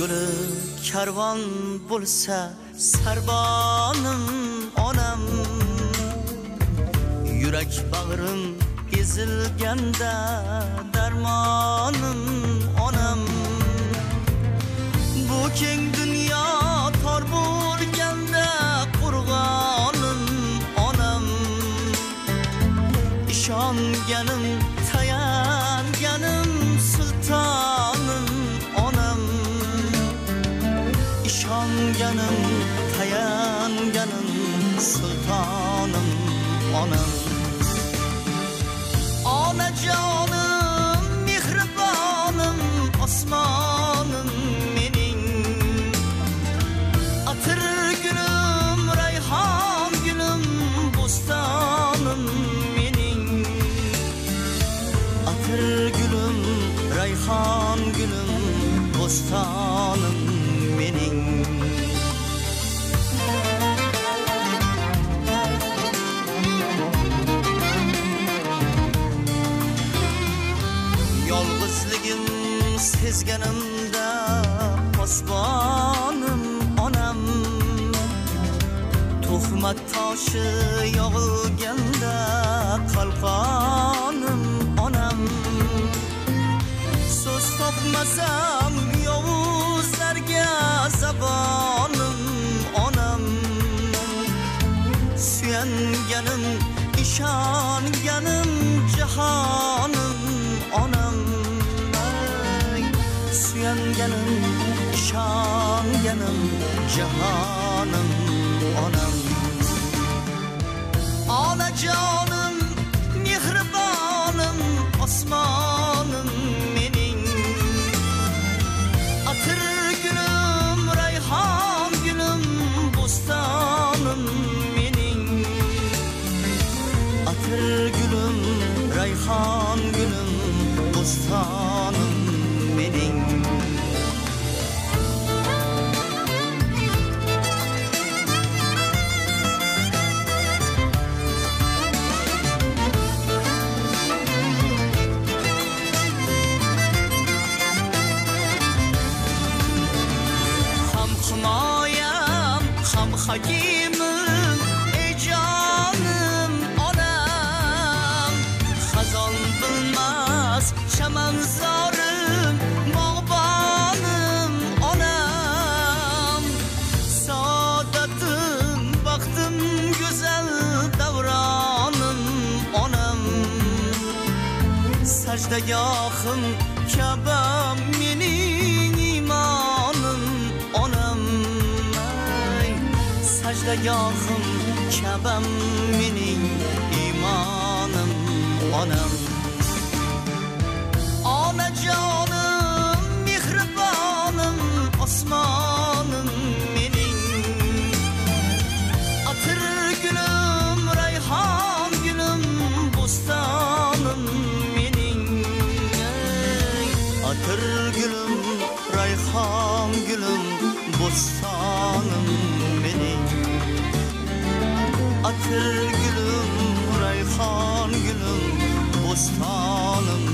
gülü karvan bo'lsa sarbonim onam, yurak bag'rim ezilganda darmonim onam, bu keng dunyo tor bo'lganda qurg'onim onam, ishonganim tayanganim sultonim onam, ishonganim tayanganim sultonim onam. Onajonim mehribonim osmonim mening, atir gulim rayhon gulim bo'stonim mening, atir gulim rayhon gulim bo'stonim mening. Yolg'izligim sezganimda posbonim onam, tuhmat toshi yog'ilganda qalqonim onam, so'z topmasam yovuzlarga zabonim onam, suyanganim ishonganim jahonim onam, suyanganim ishonganim jahonim onam. Onajonim mehribonim osmonim mening, atir gulim rayhon gulim bo'stonim mening, atir gulim rayhon gulim bo'stonim mening. Ham himoyam, ham hakimim, ey jonim onam, xazon bilmas chamanzorim, bog'bonim onam, saodatim, baxtim, go'zal davronim onam, sajdagohim Ka'ba mening imonim onam, sajdagohim Ka'ba mening imonim onam. Onajonim mehribonim osmonim mening, atir gulim rayhon gulim bo'stonim mening, atir gulim rayhon gulim bo'stonim mening, atir gulim rayhon gulim bo'stonim